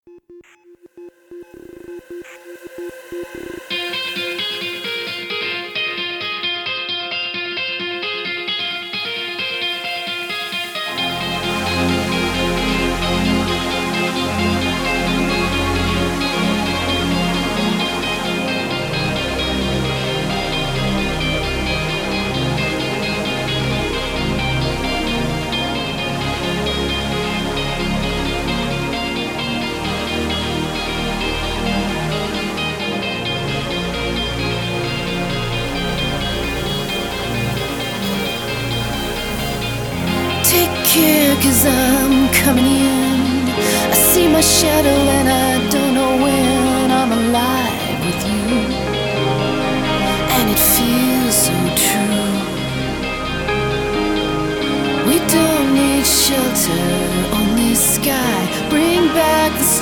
Take care, 'cause I'm coming in. I see my shadow and I don't know when I'm alive with you. And it feels so true. We don't need shelter, only sky. Bring back the